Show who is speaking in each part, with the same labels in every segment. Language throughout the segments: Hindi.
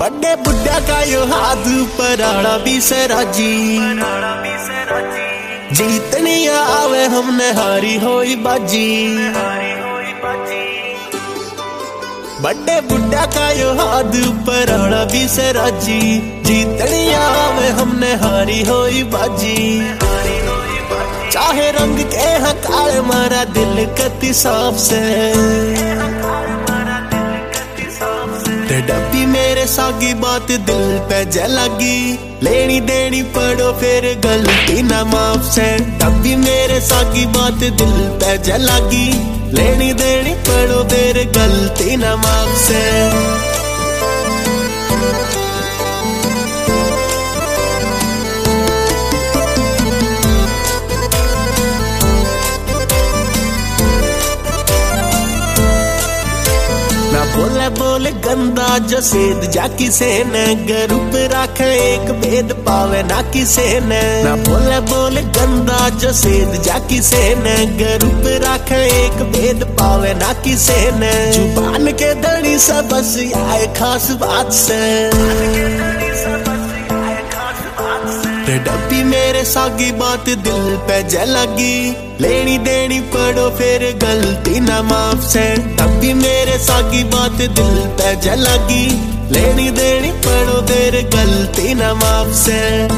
Speaker 1: बड़े बुढ़ा का यो हाथ पराड़ा भी से राजी, जीतनी आवे हमने हारी होई बाजी। बड़े बुढ़ा का यो हाथ पराड़ा भी से राजी, जीतनी आवे हमने हारी होई बाजी। चाहे रंग के हैं काले मारा दिल कति साफ से, डब्बी मेरे सागी बात दिल पे जलगी, लेनी देनी पड़ो फिर गलती ना माफ से। डब्बी मेरे सागी बात दिल पे जलगी, लेनी देनी पड़ो फिर गलती ना माफ से। बोले बोले गंदा जो सेद जा किसे ने, ग्रुप रखे एक भेद पावे ना किसे ने। ना बोले बोले गंदा जो सेद जा किसे ने, ग्रुप रखे एक भेद पावे ना किसे ने। जुबान के धनी से बस आए खास बात से, डब्बी मेरे सागी बात दिल पे जलगी, लेनी देनी पड़ो फिर गलती ना माफ से। डब्बी मेरे सागी बात दिल पे जलगी, लेनी देनी पड़ो फिर गलती ना माफ से।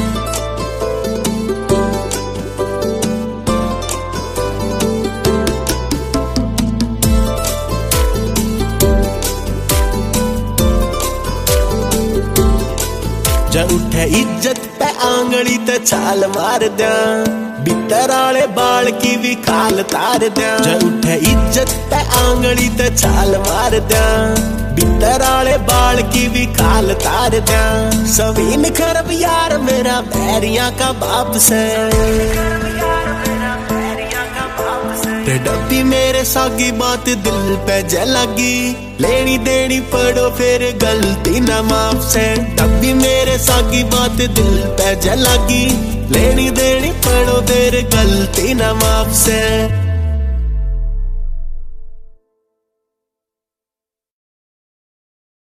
Speaker 1: जब उठे इज्जत पे आंगली ते छाल मार द्या, बितर आले बाल की भी खाल तार द्या। जब उठे इज्जत पे आंगली ते छाल मार द्या, बितर आले बाल की भी खाल तार द्या। सवीन खरब यार मेरा बैरिया का बाप से, डब्बी मेरे सागी बात दिल पे जलगी, लेनी देनी पड़ो फिर गलती ना माफ से। डब्बी मेरे सागी बात दिल पे जलगी, लेनी देनी पड़ो फिर गलती ना माफ से।